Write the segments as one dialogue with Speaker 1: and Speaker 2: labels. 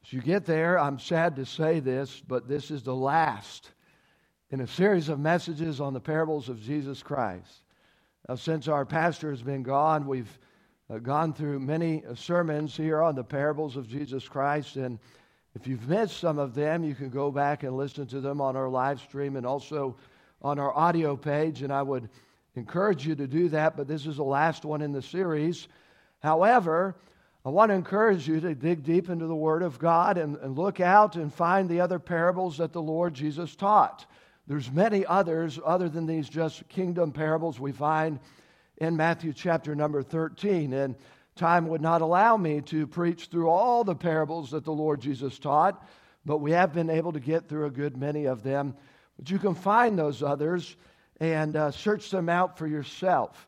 Speaker 1: As you get there, I'm sad to say this, but this is the last in a series of messages on the parables of Jesus Christ. Now, since our pastor has been gone, we've gone through many sermons here on the parables of Jesus Christ, and if you've missed some of them, you can go back and listen to them on our live stream and also on our audio page, and I would encourage you to do that, but this is the last one in the series. However, I want to encourage you to dig deep into the Word of God and look out and find the other parables that the Lord Jesus taught. There's many others other than these just kingdom parables we find in Matthew chapter number 13. And time would not allow me to preach through all the parables that the Lord Jesus taught, but we have been able to get through a good many of them. But you can find those others and search them out for yourself.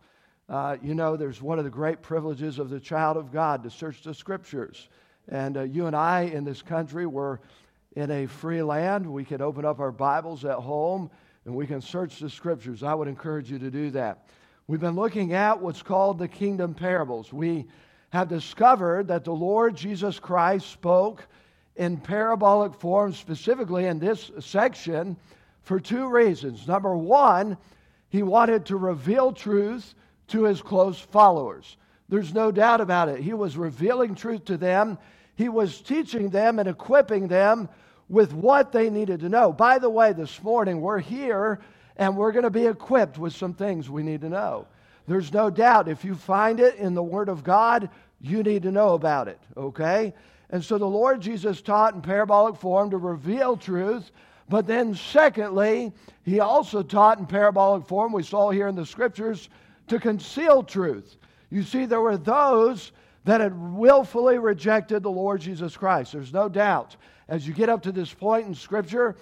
Speaker 1: There's one of the great privileges of the child of God to search the Scriptures. And you and I in this country, we're in a free land. We can open up our Bibles at home and we can search the Scriptures. I would encourage you to do that. We've been looking at what's called the kingdom parables. We have discovered that the Lord Jesus Christ spoke in parabolic form, specifically in this section, for two reasons. Number one, He wanted to reveal truth to His close followers. There's no doubt about it. He was revealing truth to them. He was teaching them and equipping them with what they needed to know. By the way, this morning we're here and we're going to be equipped with some things we need to know. There's no doubt if you find it in the Word of God, you need to know about it, okay? And so the Lord Jesus taught in parabolic form to reveal truth, but then secondly, He also taught in parabolic form, we saw here in the Scriptures, to conceal truth. You see, there were those that had willfully rejected the Lord Jesus Christ. There's no doubt. As you get up to this point in Scripture,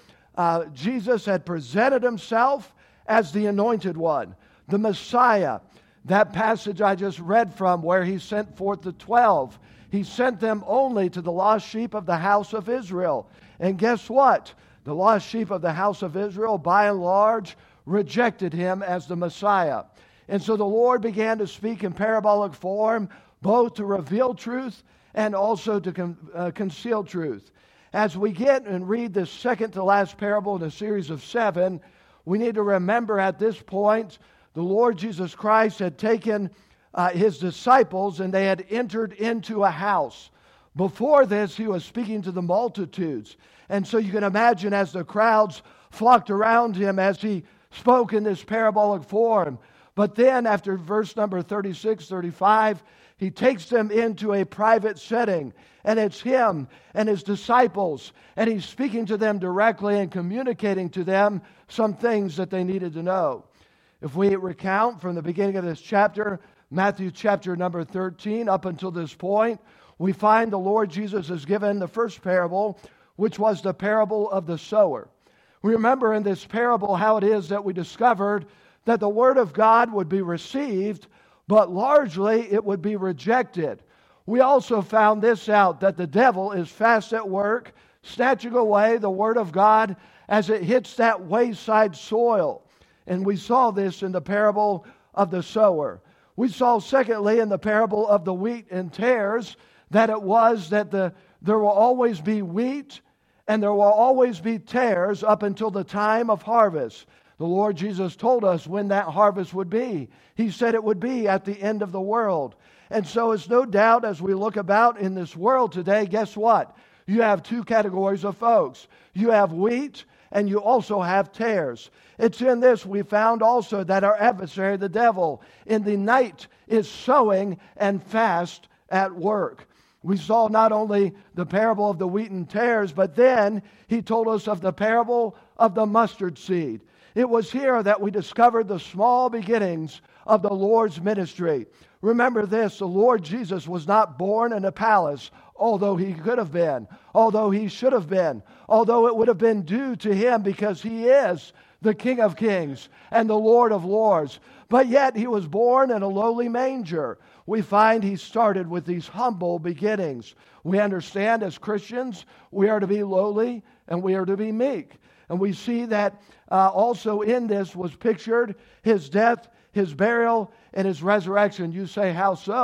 Speaker 1: Jesus had presented Himself as the Anointed One, the Messiah. That passage I just read from where He sent forth the 12, He sent them only to the lost sheep of the house of Israel. And guess what? The lost sheep of the house of Israel, by and large, rejected Him as the Messiah. And so the Lord began to speak in parabolic form, both to reveal truth and also to conceal truth. As we get and read this second to last parable in a series of 7, we need to remember at this point, the Lord Jesus Christ had taken His disciples and they had entered into a house. Before this, He was speaking to the multitudes. And so you can imagine as the crowds flocked around Him as He spoke in this parabolic form. But then after verse number 36, 35, He takes them into a private setting. And it's Him and His disciples. And He's speaking to them directly and communicating to them some things that they needed to know. If we recount from the beginning of this chapter, Matthew chapter number 13, up until this point, we find the Lord Jesus has given the first parable, which was the parable of the sower. We remember in this parable how it is that we discovered that the Word of God would be received, but largely it would be rejected. We also found this out, that the devil is fast at work, snatching away the Word of God as it hits that wayside soil. And we saw this in the parable of the sower. We saw secondly in the parable of the wheat and tares, that it was that there will always be wheat and there will always be tares up until the time of harvest. The Lord Jesus told us when that harvest would be. He said it would be at the end of the world. And so it's no doubt as we look about in this world today, guess what? You have two categories of folks. You have wheat and you also have tares. It's in this we found also that our adversary, the devil, in the night is sowing and fast at work. We saw not only the parable of the wheat and tares, but then He told us of the parable of the mustard seed. It was here that we discovered the small beginnings of the Lord's ministry. Remember this, the Lord Jesus was not born in a palace, although He could have been, although He should have been, although it would have been due to Him because He is the King of Kings and the Lord of Lords. But yet He was born in a lowly manger. We find He started with these humble beginnings. We understand as Christians, we are to be lowly and we are to be meek. And we see that also in this was pictured His death, His burial, and His resurrection. You say, how so?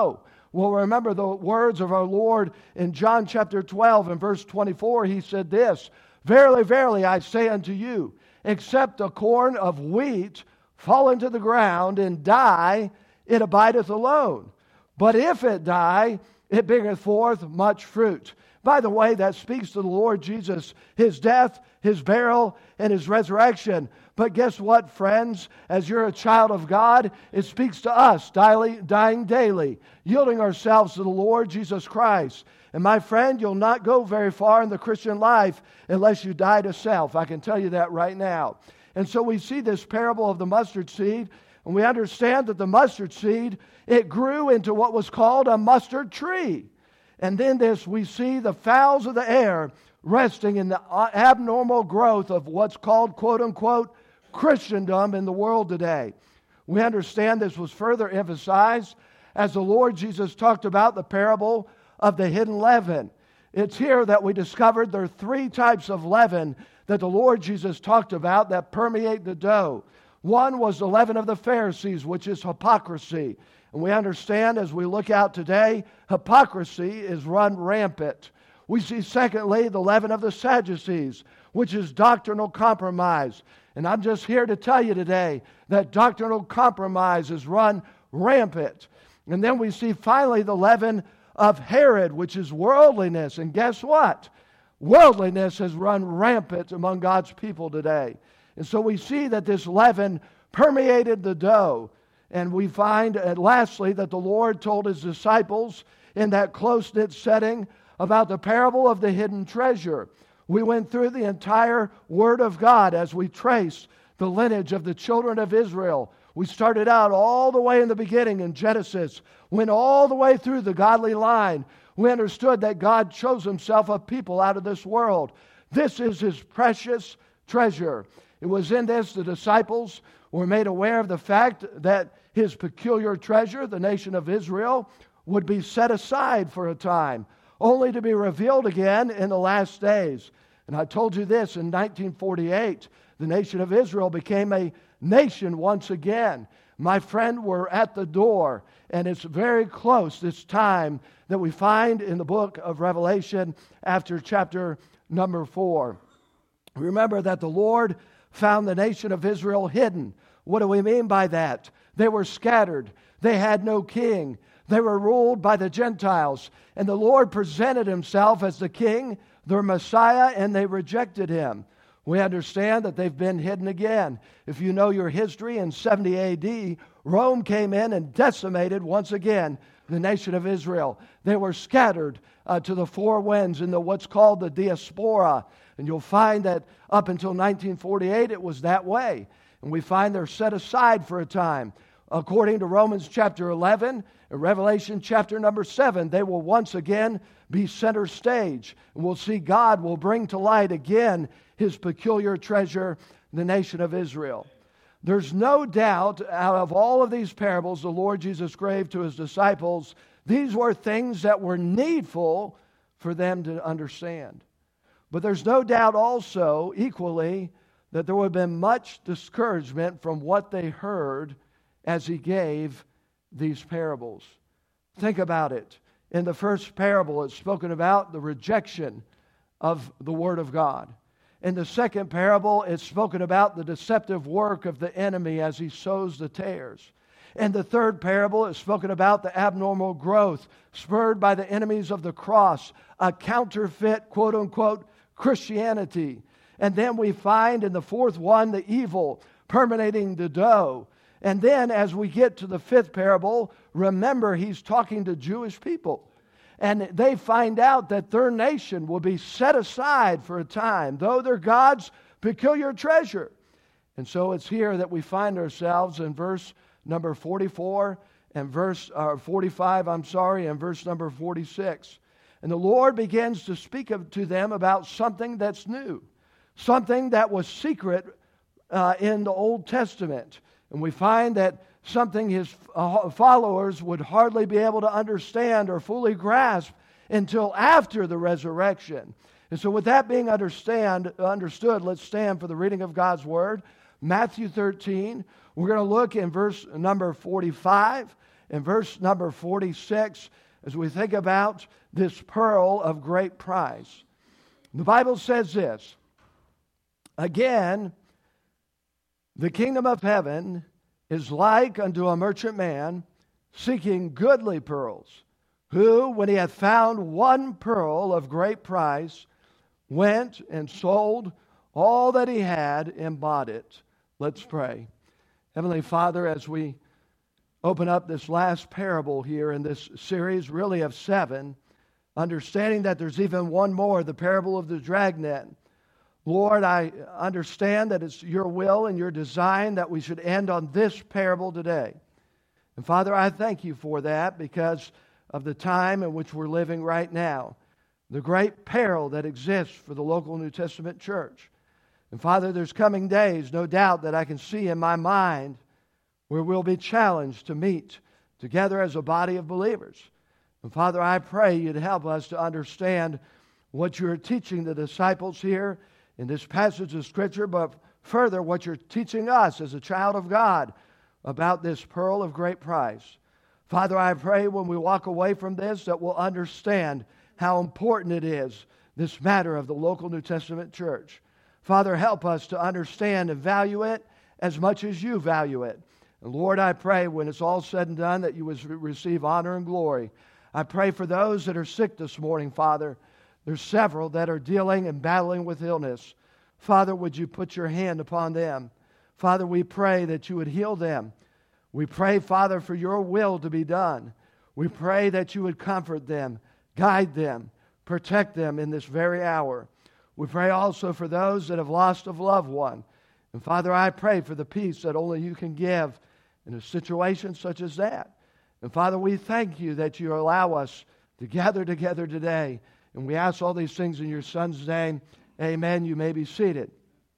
Speaker 1: Well, remember the words of our Lord in John chapter 12 and verse 24. He said this, "Verily, verily, I say unto you, except a corn of wheat fall into the ground and die, it abideth alone. But if it die, it bringeth forth much fruit." By the way, that speaks to the Lord Jesus, His death, His burial, and His resurrection. But guess what, friends? As you're a child of God, it speaks to us dying daily, yielding ourselves to the Lord Jesus Christ. And my friend, you'll not go very far in the Christian life unless you die to self. I can tell you that right now. And so we see this parable of the mustard seed, and we understand that the mustard seed, it grew into what was called a mustard tree. And then we see the fowls of the air resting in the abnormal growth of what's called, quote unquote, Christendom in the world today. We understand this was further emphasized as the Lord Jesus talked about the parable of the hidden leaven. It's here that we discovered there are three types of leaven that the Lord Jesus talked about that permeate the dough. One was the leaven of the Pharisees, which is hypocrisy. And we understand as we look out today, hypocrisy is run rampant. We see, secondly, the leaven of the Sadducees, which is doctrinal compromise. And I'm just here to tell you today that doctrinal compromise is run rampant. And then we see finally the leaven of Herod, which is worldliness. And guess what? Worldliness has run rampant among God's people today. And so we see that this leaven permeated the dough. And we find, lastly, that the Lord told His disciples in that close-knit setting about the parable of the hidden treasure. We went through the entire Word of God as we traced the lineage of the children of Israel. We started out all the way in the beginning in Genesis, went all the way through the godly line. We understood that God chose Himself a people out of this world. This is His precious treasure. It was in this the disciples were made aware of the fact that His peculiar treasure, the nation of Israel, would be set aside for a time, only to be revealed again in the last days. And I told you this, in 1948, the nation of Israel became a nation once again. My friend, we're at the door, and it's very close, this time that we find in the book of Revelation after chapter number 4. Remember that the Lord found the nation of Israel hidden. What do we mean by that? They were scattered. They had no king. They were ruled by the Gentiles. And the Lord presented Himself as the king, their Messiah, and they rejected Him. We understand that they've been hidden again. If you know your history, in 70 A.D., Rome came in and decimated once again the nation of Israel. They were scattered to the four winds in what's called the diaspora. And you'll find that up until 1948, it was that way. And we find they're set aside for a time. According to Romans chapter 11 and Revelation chapter number 7, they will once again be center stage. And we'll see God will bring to light again His peculiar treasure, the nation of Israel. There's no doubt out of all of these parables the Lord Jesus gave to His disciples, these were things that were needful for them to understand. But there's no doubt also, equally, that there would have been much discouragement from what they heard as He gave these parables. Think about it. In the first parable, it's spoken about the rejection of the Word of God. In the second parable, it's spoken about the deceptive work of the enemy as he sows the tares. In the third parable, it's spoken about the abnormal growth spurred by the enemies of the cross, a counterfeit, quote-unquote, Christianity. And then we find in the fourth one, the evil permeating the dough. And then as we get to the fifth parable, remember He's talking to Jewish people. And they find out that their nation will be set aside for a time, though they're God's peculiar treasure. And so it's here that we find ourselves in verse number 44 and verse 45, and verse number 46. And the Lord begins to speak to them about something that's new, something that was secret in the Old Testament. And we find that something His followers would hardly be able to understand or fully grasp until after the resurrection. And so with that being understood, let's stand for the reading of God's Word. Matthew 13, we're going to look in verse number 45 and verse number 46. as we think about this pearl of great price. The Bible says this, again, the kingdom of heaven is like unto a merchant man seeking goodly pearls, who, when he hath found one pearl of great price, went and sold all that he had and bought it. Let's pray. Heavenly Father, as we open up this last parable here in this series, really of 7, understanding that there's even one more, the parable of the dragnet. Lord, I understand that it's your will and your design that we should end on this parable today. And Father, I thank you for that because of the time in which we're living right now, the great peril that exists for the local New Testament church. And Father, there's coming days, no doubt, that I can see in my mind where we'll be challenged to meet together as a body of believers. And Father, I pray you'd help us to understand what you're teaching the disciples here in this passage of Scripture, but further what you're teaching us as a child of God about this pearl of great price. Father, I pray when we walk away from this that we'll understand how important it is, this matter of the local New Testament church. Father, help us to understand and value it as much as you value it. And Lord, I pray when it's all said and done that you would receive honor and glory. I pray for those that are sick this morning, Father. There's several that are dealing and battling with illness. Father, would you put your hand upon them? Father, we pray that you would heal them. We pray, Father, for your will to be done. We pray that you would comfort them, guide them, protect them in this very hour. We pray also for those that have lost a loved one. And Father, I pray for the peace that only you can give in a situation such as that. And Father, we thank you that you allow us to gather together today. And we ask all these things in your Son's name. Amen. You may be seated.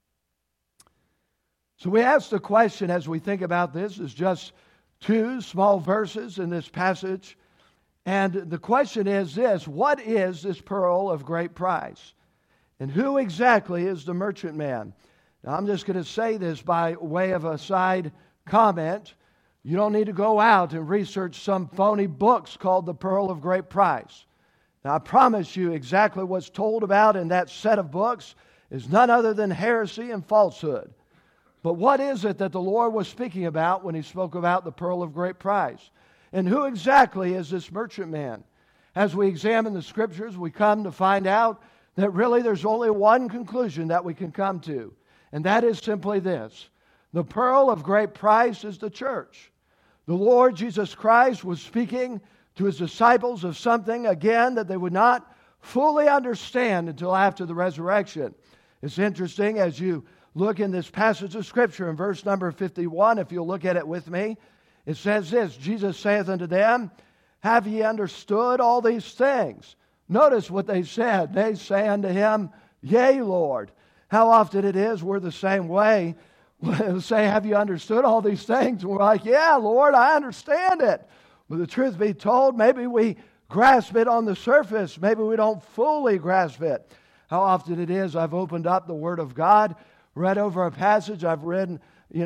Speaker 1: So we ask the question as we think about this. It's just 2 small verses in this passage. And the question is this: what is this pearl of great price? And who exactly is the merchant man? Now, I'm just going to say this by way of a side comment. You don't need to go out and research some phony books called The Pearl of Great Price. Now, I promise you exactly what's told about in that set of books is none other than heresy and falsehood. But what is it that the Lord was speaking about when he spoke about the pearl of great price? And who exactly is this merchant man? As we examine the Scriptures, we come to find out that really there's only one conclusion that we can come to, and that is simply this: the pearl of great price is the church. The Lord Jesus Christ was speaking to his disciples of something, again, that they would not fully understand until after the resurrection. It's interesting as you look in this passage of Scripture in verse number 51, if you'll look at it with me, it says this: Jesus saith unto them, have ye understood all these things? Notice what they said. They say unto him, yea, Lord. How often it is we're the same way. We'll say, have you understood all these things? And we're like, yeah, Lord, I understand it. But the truth be told, maybe we grasp it on the surface. Maybe we don't fully grasp it. How often it is I've opened up the Word of God, read over a passage I've read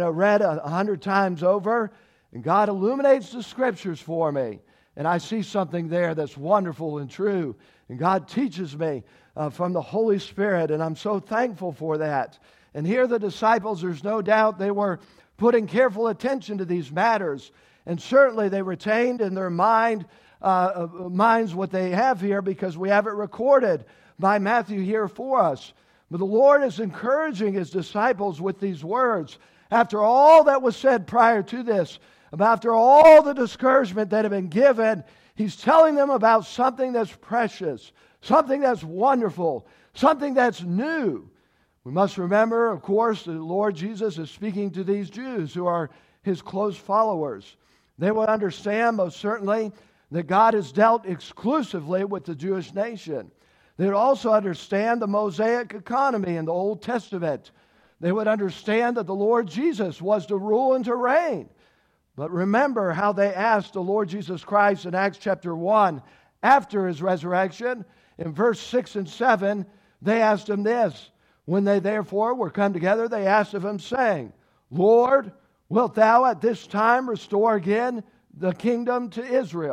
Speaker 1: 100 times over, and God illuminates the Scriptures for me. And I see something there that's wonderful and true. And God teaches me from the Holy Spirit, and I'm so thankful for that. And here the disciples, there's no doubt they were putting careful attention to these matters. And certainly they retained in their minds what they have here, because we have it recorded by Matthew here for us. But the Lord is encouraging his disciples with these words. After all that was said prior to this, after all the discouragement that had been given, he's telling them about something that's precious, something that's wonderful, something that's new. We must remember, of course, the Lord Jesus is speaking to these Jews who are his close followers. They would understand most certainly that God has dealt exclusively with the Jewish nation. They would also understand the Mosaic economy in the Old Testament. They would understand that the Lord Jesus was to rule and to reign. But remember how they asked the Lord Jesus Christ in Acts chapter 1, after his resurrection, in verse 6 and 7, they asked him this: when they therefore were come together, they asked of him, saying, Lord, wilt thou at this time restore again the kingdom to Israel?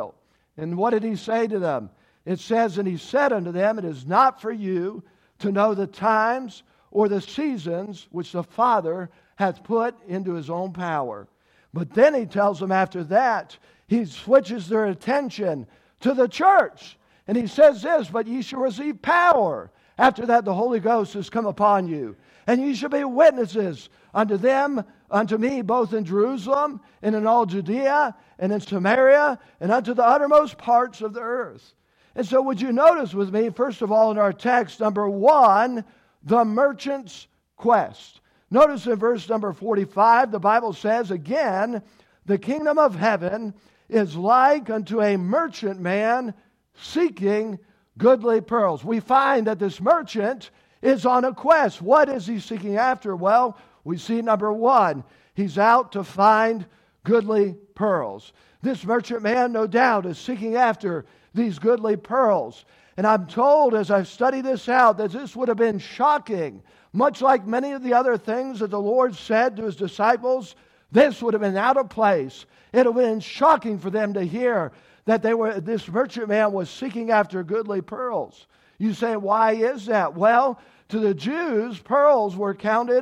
Speaker 1: And what did he say to them? It says, and he said unto them, it is not for you to know the times or the seasons which the Father hath put into his own power. But then he tells them after that, he switches their attention to the church. And he says this, but ye shall receive power. After that, the Holy Ghost has come upon you. And ye shall be witnesses unto them, unto me, both in Jerusalem and in all Judea and in Samaria and unto the uttermost parts of the earth. And so would you notice with me, first of all, in our text, number 1, the merchant's quest. Notice in verse number 45, the Bible says, again, the kingdom of heaven is like unto a merchant man seeking goodly pearls. We find that this merchant is on a quest. What is he seeking after? Well, we see number 1, he's out to find goodly pearls. This merchant man, no doubt, is seeking after these goodly pearls. And I'm told, as I've studied this out, that this would have been shocking. Much like many of the other things that the Lord said to his disciples, this would have been out of place. It would have been shocking for them to hear that this merchant man was seeking after goodly pearls. You say, why is that? Well, to the Jews, pearls were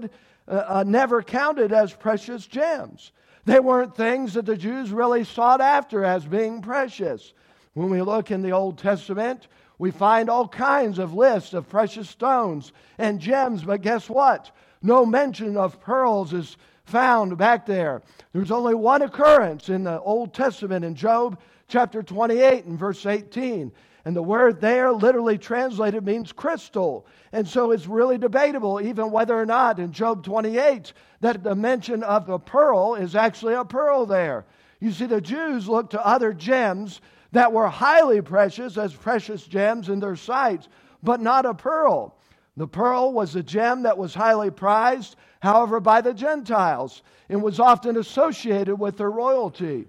Speaker 1: never counted as precious gems. They weren't things that the Jews really sought after as being precious. When we look in the Old Testament, we find all kinds of lists of precious stones and gems, but guess what? No mention of pearls is found back there. There's only one occurrence in the Old Testament in Job chapter 28 and verse 18. And the word there, literally translated, means crystal. And so it's really debatable even whether or not in Job 28 that the mention of the pearl is actually a pearl there. You see, the Jews looked to other gems that were highly precious as precious gems in their sight, but not a pearl. The pearl was a gem that was highly prized, however, by the Gentiles, and was often associated with their royalty.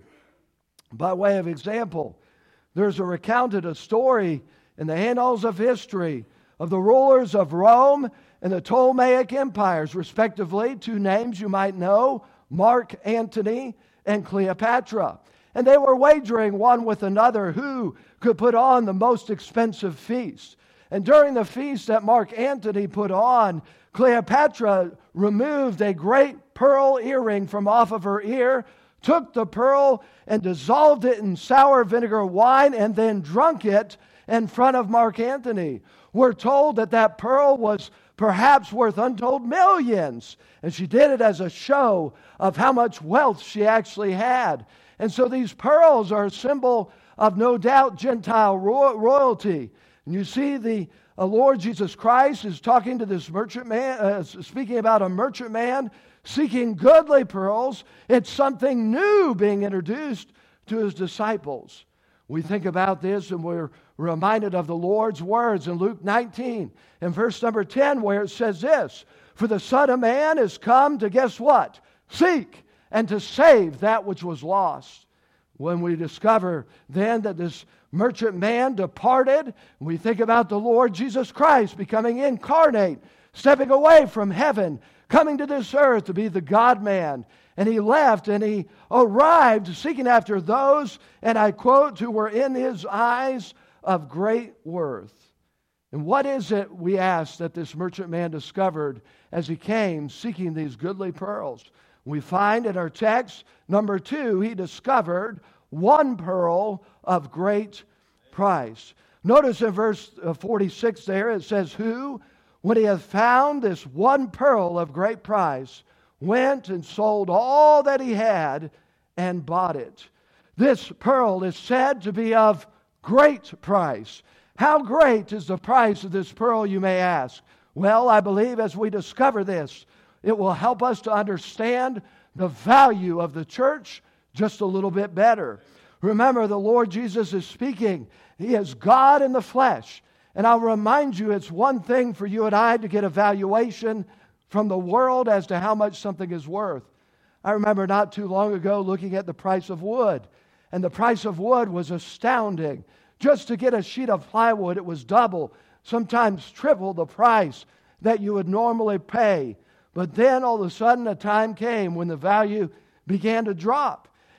Speaker 1: By way of example, there's recounted a story in the annals of history of the rulers of Rome and the Ptolemaic empires, respectively, 2 names you might know, Mark Antony and Cleopatra. And they were wagering one with another who could put on the most expensive feast. And during the feast that Mark Antony put on, Cleopatra removed a great pearl earring from off of her ear, took the pearl and dissolved it in sour vinegar wine, and then drunk it in front of Mark Antony. We're told that that pearl was perhaps worth untold millions. And she did it as a show of how much wealth she actually had. And so these pearls are a symbol of, no doubt, Gentile royalty. And you see the Lord Jesus Christ is talking to this merchant man, speaking about a merchant man seeking goodly pearls. It's something new being introduced to his disciples. We think about this and we're reminded of the Lord's words in Luke 19 and verse number 10, where it says this, for the Son of Man is come to, guess what? Seek and to save that which was lost. When we discover then that this merchant man departed, we think about the Lord Jesus Christ becoming incarnate, stepping away from heaven, coming to this earth to be the God-man. And he left and he arrived seeking after those, and I quote, who were in his eyes of great worth. And what is it, we ask, that this merchant man discovered as he came seeking these goodly pearls? We find in our text, number 2, he discovered one pearl of great price. Notice in verse 46 there, it says, who, when he hath found this one pearl of great price, went and sold all that he had and bought it. This pearl is said to be of great price. How great is the price of this pearl, you may ask? Well, I believe as we discover this, it will help us to understand the value of the church just a little bit better. Remember, the Lord Jesus is speaking. He is God in the flesh. And I'll remind you, it's one thing for you and I to get a valuation from the world as to how much something is worth. I remember not too long ago looking at the price of wood. And the price of wood was astounding. Just to get a sheet of plywood, it was double, sometimes triple the price that you would normally pay. But then all of a sudden a time came when the value began to drop.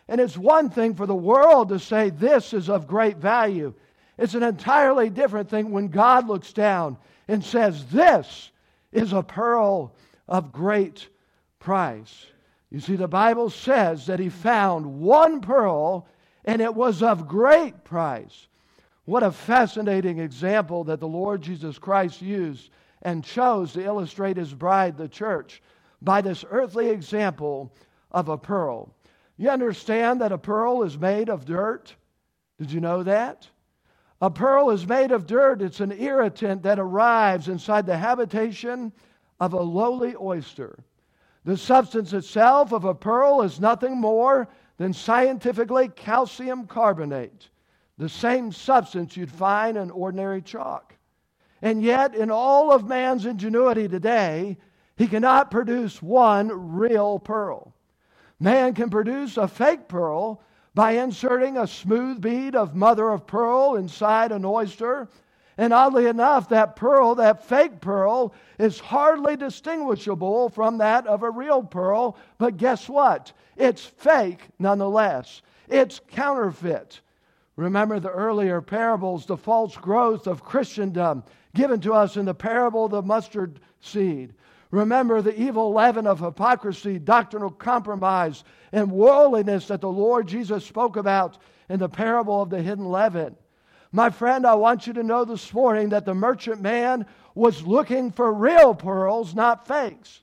Speaker 1: And it's one thing for the world to say this is of great value. It's an entirely different thing when God looks down and says this is a pearl of great price. You see, the Bible says that he found one pearl and it was of great price. What a fascinating example that the Lord Jesus Christ used and chose to illustrate his bride, the church, by this earthly example of a pearl. You understand that a pearl is made of dirt? Did you know that? A pearl is made of dirt. It's an irritant that arrives inside the habitation of a lowly oyster. The substance itself of a pearl is nothing more than scientifically calcium carbonate, the same substance you'd find in ordinary chalk. And yet, in all of man's ingenuity today, he cannot produce one real pearl. Man can produce a fake pearl by inserting a smooth bead of mother of pearl inside an oyster. And oddly enough, that pearl, that fake pearl, is hardly distinguishable from that of a real pearl. But guess what? It's fake nonetheless. It's counterfeit. Remember the earlier parables, the false growth of Christendom given to us in the parable of the mustard seed. Remember the evil leaven of hypocrisy, doctrinal compromise, and worldliness that the Lord Jesus spoke about in the parable of the hidden leaven. My friend, I want you to know this morning that the merchant man was looking for real pearls, not fakes,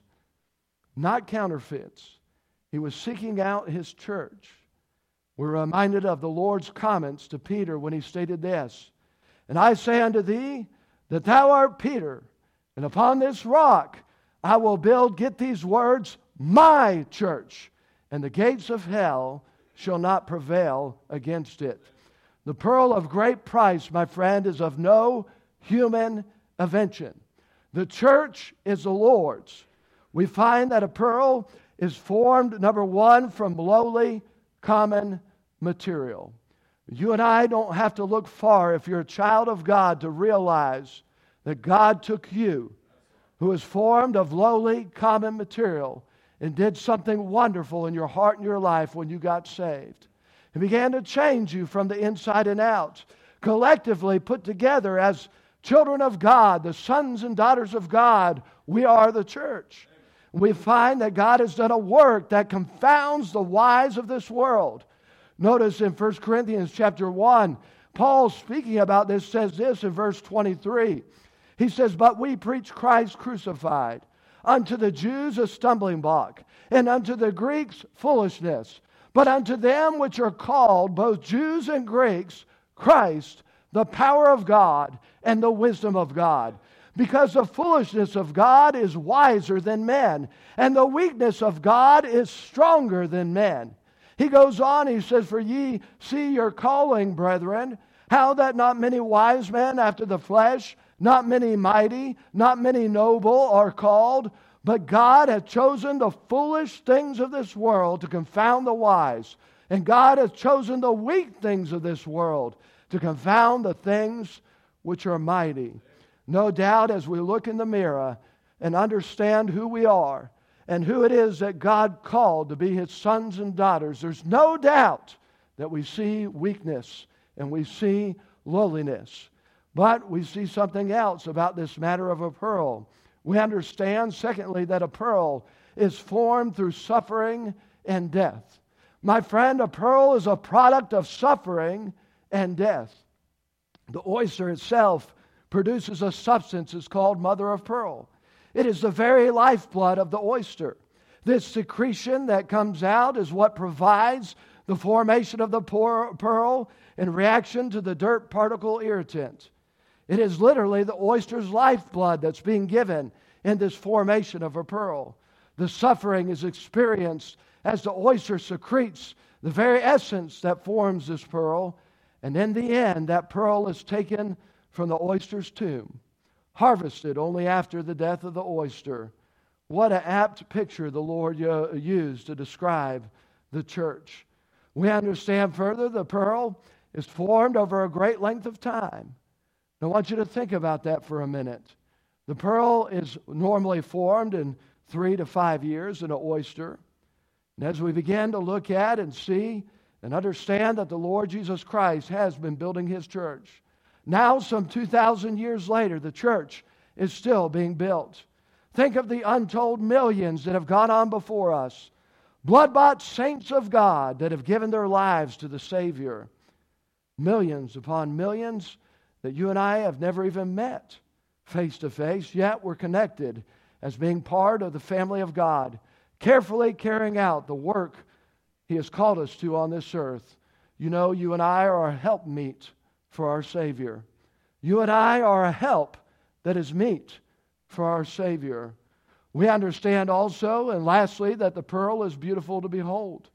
Speaker 1: not counterfeits. He was seeking out his church. We're reminded of the Lord's comments to Peter when he stated this, "And I say unto thee that thou art Peter, and upon this rock I will build," get these words, "my church, and the gates of hell shall not prevail against it." The pearl of great price, my friend, is of no human invention. The church is the Lord's. We find that a pearl is formed, number one, from lowly, common material. You and I don't have to look far if you're a child of God to realize that God took you, who is formed of lowly, common material, and did something wonderful in your heart and your life when you got saved. He began to change you from the inside and out. Collectively put together as children of God, the sons and daughters of God, we are the church. We find that God has done a work that confounds the wise of this world. Notice in 1 Corinthians chapter 1, Paul speaking about this says this in verse 23. He says, "But we preach Christ crucified, unto the Jews a stumbling block, and unto the Greeks foolishness. But unto them which are called, both Jews and Greeks, Christ, the power of God and the wisdom of God. Because the foolishness of God is wiser than men, and the weakness of God is stronger than men." He goes on, he says, "For ye see your calling, brethren, how that not many wise men after the flesh, not many mighty, not many noble are called, but God hath chosen the foolish things of this world to confound the wise. And God hath chosen the weak things of this world to confound the things which are mighty." No doubt as we look in the mirror and understand who we are and who it is that God called to be His sons and daughters, there's no doubt that we see weakness and we see lowliness. But we see something else about this matter of a pearl. We understand, secondly, that a pearl is formed through suffering and death. My friend, a pearl is a product of suffering and death. The oyster itself produces a substance that's called mother of pearl. It is the very lifeblood of the oyster. This secretion that comes out is what provides the formation of the pearl in reaction to the dirt particle irritant. It is literally the oyster's lifeblood that's being given in this formation of a pearl. The suffering is experienced as the oyster secretes the very essence that forms this pearl. And in the end, that pearl is taken from the oyster's tomb, harvested only after the death of the oyster. What an apt picture the Lord used to describe the church. We understand further the pearl is formed over a great length of time. I want you to think about that for a minute. The pearl is normally formed in 3 to 5 years in an oyster. And as we begin to look at and see And understand that the Lord Jesus Christ has been building His church. Now, some 2,000 years later, the church is still being built. Think of the untold millions that have gone on before us. Blood-bought saints of God that have given their lives to the Savior. Millions upon millions that you and I have never even met face to face, yet we're connected as being part of the family of God, carefully carrying out the work He has called us to on this earth. You know, you and I are a helpmeet for our Savior. You and I are a help that is meet for our Savior. We understand also, and lastly, that the pearl is beautiful to behold.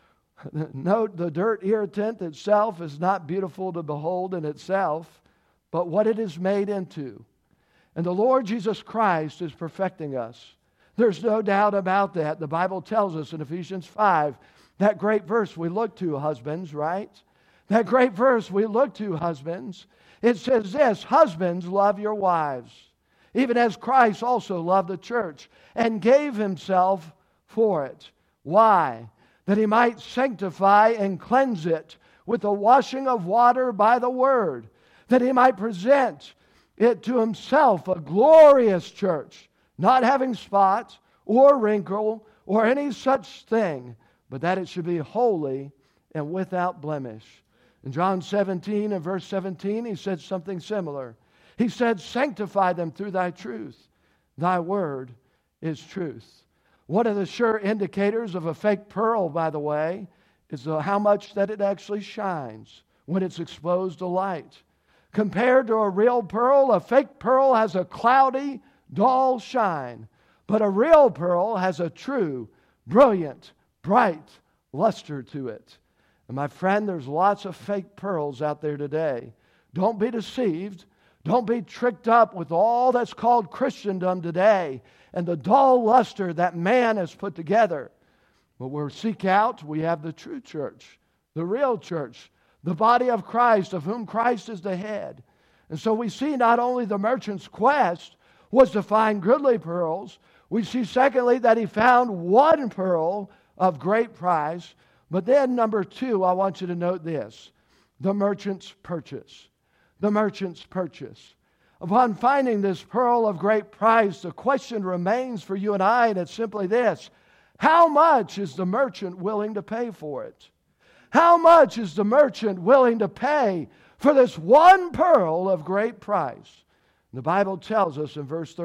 Speaker 1: Note, the dirt irritant itself is not beautiful to behold in itself, but what it is made into. And the Lord Jesus Christ is perfecting us. There's no doubt about that. The Bible tells us in Ephesians 5, that great verse we look to, husbands, right? That great verse we look to, husbands. It says this, husbands, love your wives, even as Christ also loved the church and gave Himself for it. Why? That He might sanctify and cleanse it with the washing of water by the Word, that He might present it to Himself a glorious church, not having spot or wrinkle or any such thing, but that it should be holy and without blemish. In John 17 and verse 17, He said something similar. He said, sanctify them through Thy truth. Thy word is truth. One of the sure indicators of a fake pearl, by the way, is how much that it actually shines when it's exposed to light. Compared to a real pearl, a fake pearl has a cloudy, dull shine. But a real pearl has a true, brilliant, bright luster to it. And my friend, there's lots of fake pearls out there today. Don't be deceived. Don't be tricked up with all that's called Christendom today and the dull luster that man has put together. But we'll seek out, we have the true church, the real church, the body of Christ, of whom Christ is the head. And so we see not only the merchant's quest was to find goodly pearls, we see secondly that he found one pearl of great price. But then number two, I want you to note this, the merchant's purchase. The merchant's purchase. Upon finding this pearl of great price, the question remains for you and I, and it's simply this. How much is the merchant willing to pay for it? How much is the merchant willing to pay for this one pearl of great price? The Bible tells us in verse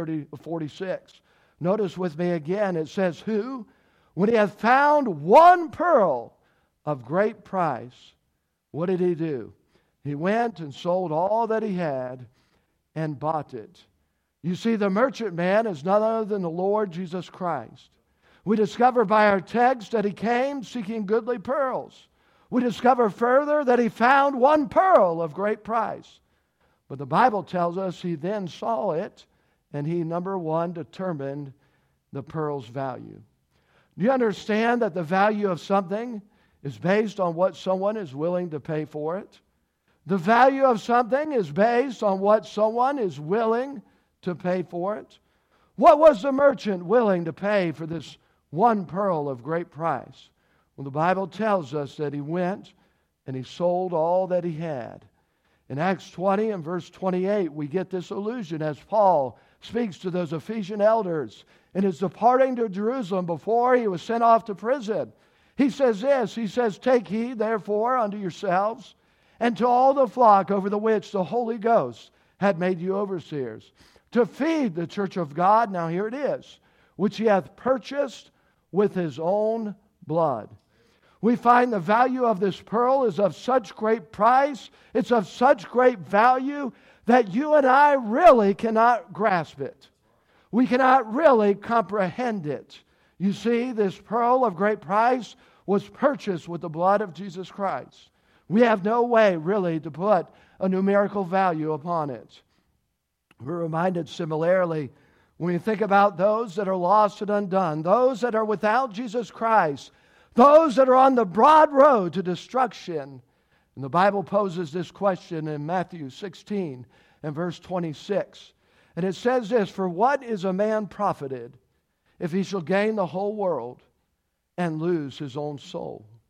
Speaker 1: 46. Notice with me again, it says, who, when he hath found one pearl of great price, what did he do? He went and sold all that he had and bought it. You see, the merchant man is none other than the Lord Jesus Christ. We discover by our text that he came seeking goodly pearls. We discover further that he found one pearl of great price. But the Bible tells us he then saw it, and he, number one, determined the pearl's value. Do you understand that the value of something is based on what someone is willing to pay for it? The value of something is based on what someone is willing to pay for it. What was the merchant willing to pay for this one pearl of great price? Well, the Bible tells us that he went and he sold all that he had. In Acts 20 and verse 28, we get this allusion as Paul speaks to those Ephesian elders in his departing to Jerusalem before he was sent off to prison. He says this, he says, take heed therefore unto yourselves and to all the flock over the which the Holy Ghost had made you overseers, to feed the church of God, now here it is, which he hath purchased with his own blood. We find the value of this pearl is of such great price, it's of such great value, that you and I really cannot grasp it. We cannot really comprehend it. You see, this pearl of great price was purchased with the blood of Jesus Christ. We have no way really to put a numerical value upon it. We're reminded similarly when we think about those that are lost and undone, those that are without Jesus Christ, those that are on the broad road to destruction. And the Bible poses this question in Matthew 16 and verse 26. And it says this, for what is a man profited if he shall gain the whole world and lose his own soul?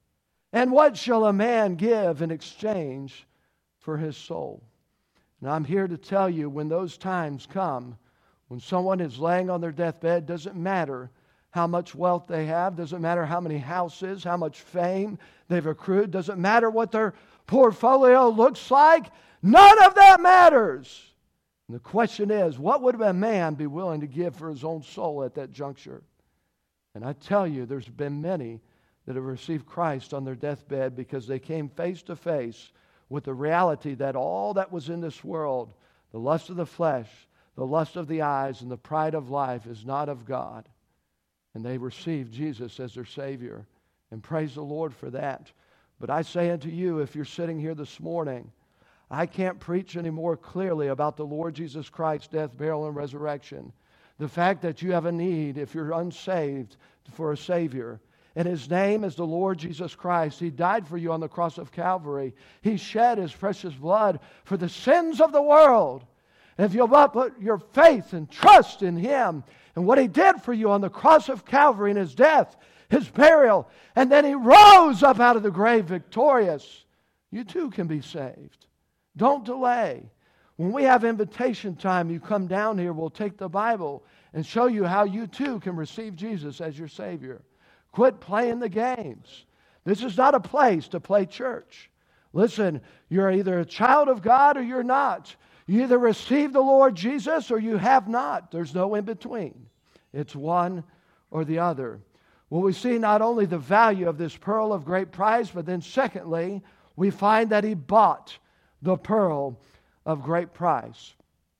Speaker 1: And what shall a man give in exchange for his soul? And I'm here to tell you, when those times come, when someone is laying on their deathbed, doesn't matter how much wealth they have, doesn't matter how many houses, how much fame they've accrued, doesn't matter what their portfolio looks like, none of that matters. And the question is, what would a man be willing to give for his own soul at that juncture? And I tell you, there's been many that have received Christ on their deathbed because they came face to face with the reality that all that was in this world, the lust of the flesh, the lust of the eyes, and the pride of life is not of God. And they received Jesus as their Savior. And praise the Lord for that. But I say unto you, if you're sitting here this morning, I can't preach any more clearly about the Lord Jesus Christ's death, burial, and resurrection. The fact that you have a need, if you're unsaved, for a Savior. And His name is the Lord Jesus Christ. He died for you on the cross of Calvary. He shed His precious blood for the sins of the world. And if you'll put your faith and trust in Him and what He did for you on the cross of Calvary and His death, His burial, and then He rose up out of the grave victorious, you too can be saved. Don't delay. When we have invitation time, you come down here, we'll take the Bible and show you how you too can receive Jesus as your Savior. Quit playing the games. This is not a place to play church. Listen, you're either a child of God or you're not. You either receive the Lord Jesus or you have not. There's no in between. It's one or the other. Well, we see not only the value of this pearl of great price, but then secondly, we find that He bought the pearl of great price.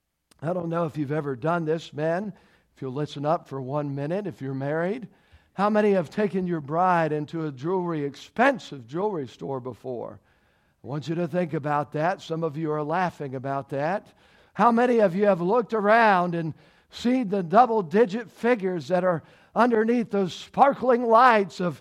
Speaker 1: I don't know if you've ever done this, men. If you'll listen up for 1 minute, if you're married, how many have taken your bride into a expensive jewelry store before? I want you to think about that. Some of you are laughing about that. How many of you have looked around and seen the double-digit figures that are underneath those sparkling lights of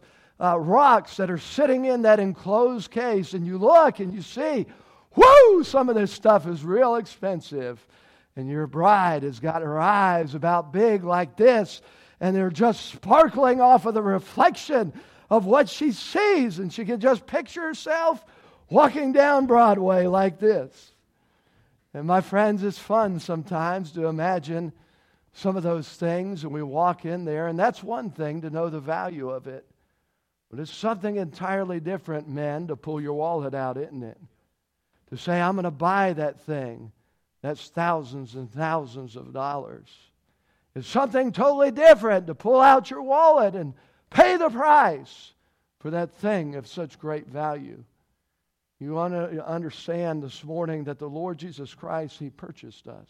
Speaker 1: rocks that are sitting in that enclosed case, and you look and you see, whoo, some of this stuff is real expensive. And your bride has got her eyes about big like this, and they're just sparkling off of the reflection of what she sees. And she can just picture herself walking down Broadway like this. And my friends, it's fun sometimes to imagine some of those things, and we walk in there, and that's one thing to know the value of it. But it's something entirely different, men, to pull your wallet out, isn't it? To say, I'm going to buy that thing. That's thousands and thousands of dollars. It's something totally different to pull out your wallet and pay the price for that thing of such great value. You want to understand this morning that the Lord Jesus Christ, He purchased us.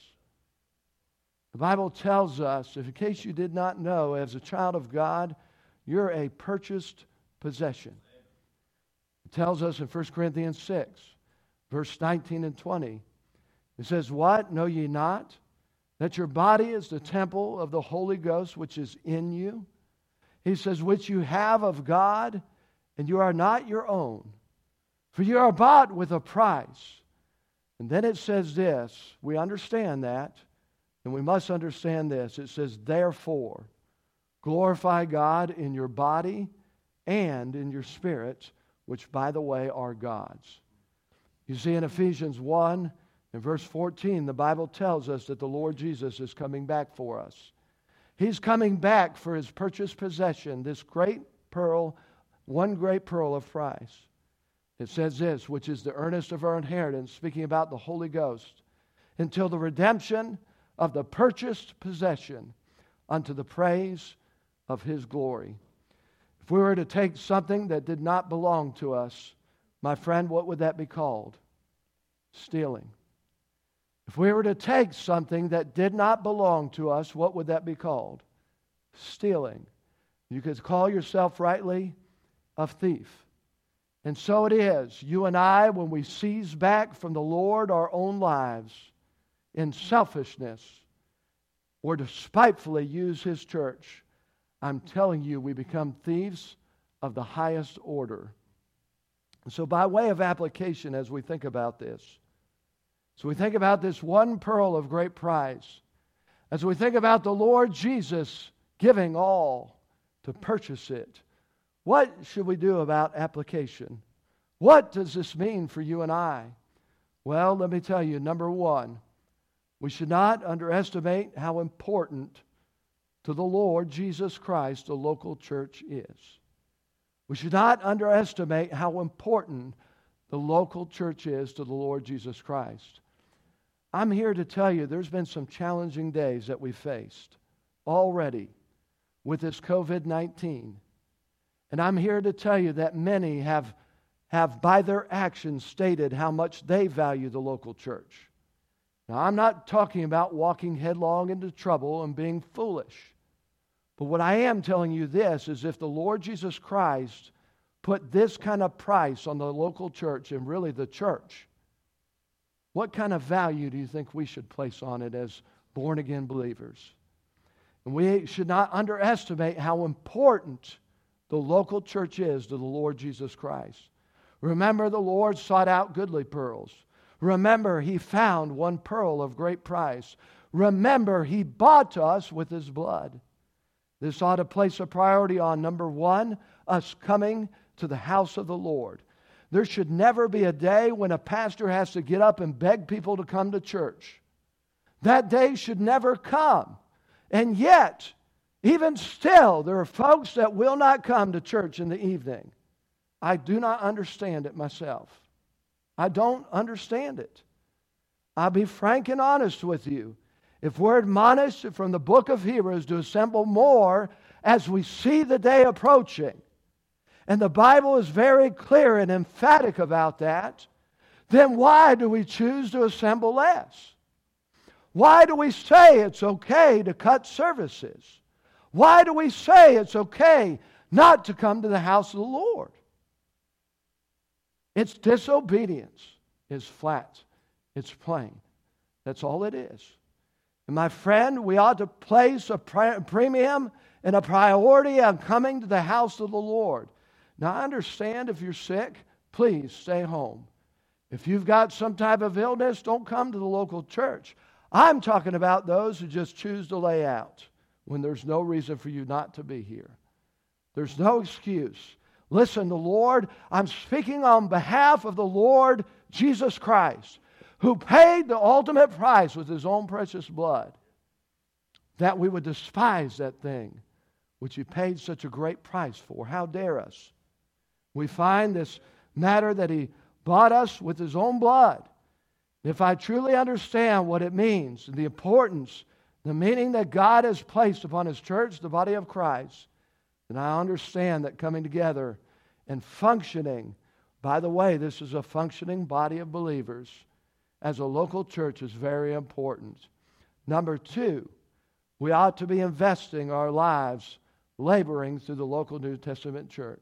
Speaker 1: The Bible tells us, if in case you did not know, as a child of God, you're a purchased possession. It tells us in 1 Corinthians 6, verse 19 and 20. It says, what? Know ye not that your body is the temple of the Holy Ghost which is in you? He says, which you have of God, and you are not your own. For you are bought with a price. And then it says this. We understand that, and we must understand this. It says, therefore, glorify God in your body and in your spirit, which, by the way, are God's. You see, in Ephesians 1, in verse 14, the Bible tells us that the Lord Jesus is coming back for us. He's coming back for His purchased possession, this great pearl, one great pearl of price. It says this, which is the earnest of our inheritance, speaking about the Holy Ghost, until the redemption of the purchased possession unto the praise of His glory. If we were to take something that did not belong to us, my friend, what would that be called? Stealing. If we were to take something that did not belong to us, what would that be called? Stealing. You could call yourself rightly a thief. And so it is. You and I, when we seize back from the Lord our own lives in selfishness or to spitefully use His church, I'm telling you, we become thieves of the highest order. So by way of application, as we think about this, so we think about this one pearl of great price, as we think about the Lord Jesus giving all to purchase it, What should we do about application? What does this mean for you and I? Well, let me tell you, number one, we should not underestimate how important to the Lord Jesus Christ the local church is. We should not underestimate how important the local church is to the Lord Jesus Christ. I'm here to tell you there's been some challenging days that we faced already with this COVID-19. And I'm here to tell you that many have by their actions stated how much they value the local church. Now, I'm not talking about walking headlong into trouble and being foolish. But what I am telling you this is if the Lord Jesus Christ put this kind of price on the local church and really the church, what kind of value do you think we should place on it as born-again believers? And we should not underestimate how important the local church is to the Lord Jesus Christ. Remember, the Lord sought out goodly pearls. Remember, He found one pearl of great price. Remember, He bought us with His blood. This ought to place a priority on, number one, us coming to the house of the Lord. There should never be a day when a pastor has to get up and beg people to come to church. That day should never come. And yet, even still, there are folks that will not come to church in the evening. I do not understand it myself. I don't understand it. I'll be frank and honest with you. If we're admonished from the book of Hebrews to assemble more as we see the day approaching, and the Bible is very clear and emphatic about that, then why do we choose to assemble less? Why do we say it's okay to cut services? Why do we say it's okay not to come to the house of the Lord? It's disobedience. It's flat. It's plain. That's all it is. And my friend, we ought to place a premium and a priority on coming to the house of the Lord. Now, I understand if you're sick, please stay home. If you've got some type of illness, don't come to the local church. I'm talking about those who just choose to lay out when there's no reason for you not to be here. There's no excuse. Listen, the Lord, I'm speaking on behalf of the Lord Jesus Christ, who paid the ultimate price with His own precious blood, that we would despise that thing which He paid such a great price for. How dare us? We find this matter that He bought us with His own blood. If I truly understand what it means, the importance, the meaning that God has placed upon His church, the body of Christ, then I understand that coming together and functioning, by the way, this is a functioning body of believers, as a local church is very important. Number two, we ought to be investing our lives laboring through the local New Testament church.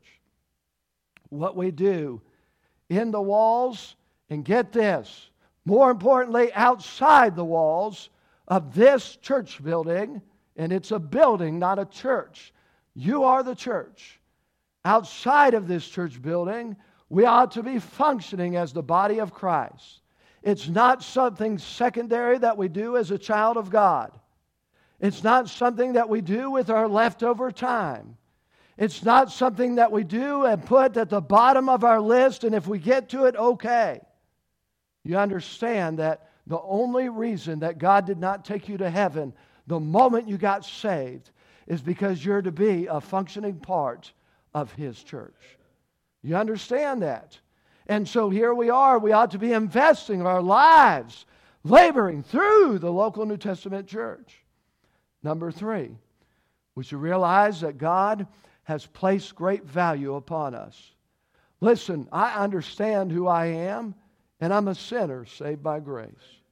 Speaker 1: What we do in the walls, and get this, more importantly, outside the walls of this church building, and it's a building, not a church. You are the church. Outside of this church building, we ought to be functioning as the body of Christ. It's not something secondary that we do as a child of God. It's not something that we do with our leftover time. It's not something that we do and put at the bottom of our list, and if we get to it, okay. You understand that the only reason that God did not take you to heaven the moment you got saved is because you're to be a functioning part of His church. You understand that? And so here we are. We ought to be investing our lives, laboring through the local New Testament church. Number three, we should realize that God has placed great value upon us. Listen, I understand who I am, and I'm a sinner saved by grace.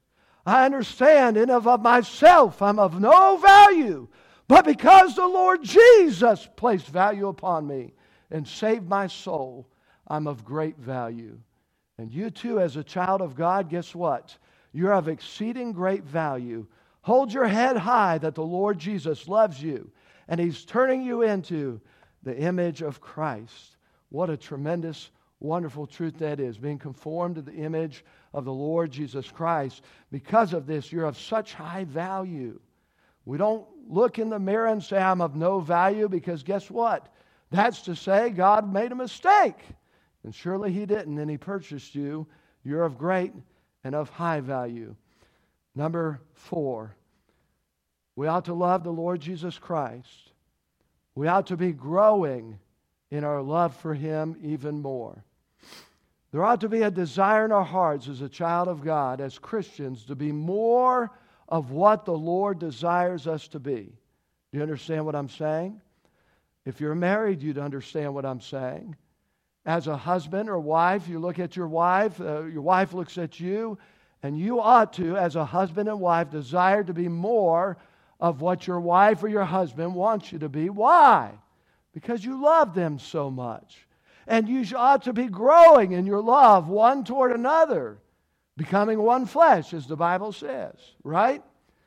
Speaker 1: I understand in and of myself I'm of no value, but because the Lord Jesus placed value upon me and saved my soul, I'm of great value. And you too, as a child of God, guess what? You're of exceeding great value. Hold your head high that the Lord Jesus loves you, and He's turning you into the image of Christ. What a tremendous, wonderful truth that is, being conformed to the image of the Lord Jesus Christ. Because of this, you're of such high value. We don't look in the mirror and say, I'm of no value, because guess what? That's to say, God made a mistake. And surely He didn't, and He purchased you. You're of great and of high value. Number 4, we ought to love the Lord Jesus Christ. We ought to be growing in our love for Him even more. There ought to be a desire in our hearts as a child of God, as Christians, to be more of what the Lord desires us to be. Do you understand what I'm saying? If you're married, you'd understand what I'm saying. As a husband or wife, you look at your wife looks at you, and you ought to, as a husband and wife, desire to be more of what your wife or your husband wants you to be. Why? Because you love them so much. And you ought to be growing in your love one toward another, becoming one flesh, as the Bible says, right?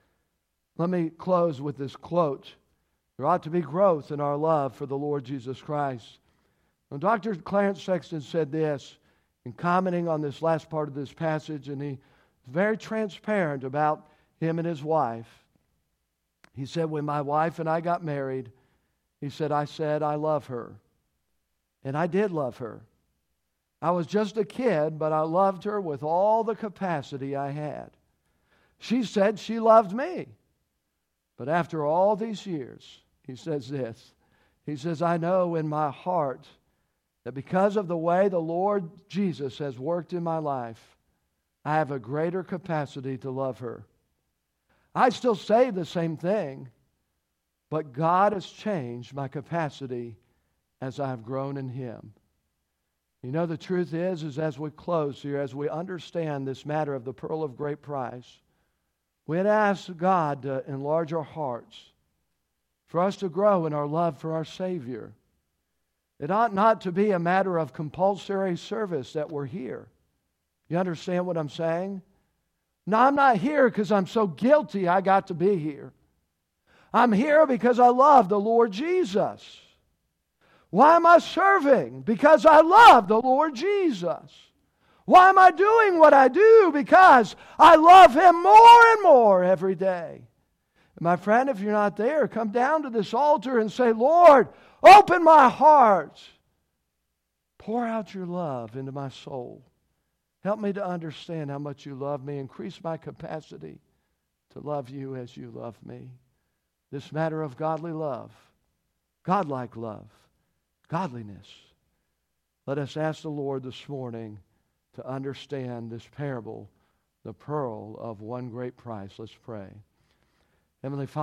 Speaker 1: Let me close with this quote. There ought to be growth in our love for the Lord Jesus Christ. Now, Dr. Clarence Sexton said this in commenting on this last part of this passage, and he's very transparent about him and his wife. He said, when my wife and I got married, he said, I love her. And I did love her. I was just a kid, but I loved her with all the capacity I had. She said she loved me. But after all these years, he says this. He says, I know in my heart that because of the way the Lord Jesus has worked in my life, I have a greater capacity to love her. I still say the same thing, but God has changed my capacity as I have grown in Him. You know, the truth is as we close here, as we understand this matter of the pearl of great price, we'd ask God to enlarge our hearts, for us to grow in our love for our Savior. It ought not to be a matter of compulsory service that we're here. You understand what I'm saying? No, I'm not here because I'm so guilty I got to be here. I'm here because I love the Lord Jesus. Why am I serving? Because I love the Lord Jesus. Why am I doing what I do? Because I love Him more and more every day. And my friend, if you're not there, come down to this altar and say, Lord, open my heart. Pour out your love into my soul. Help me to understand how much you love me. Increase my capacity to love you as you love me. This matter of godly love, godlike love, godliness. Let us ask the Lord this morning to understand this parable, the pearl of one great price. Let's pray. Heavenly Father,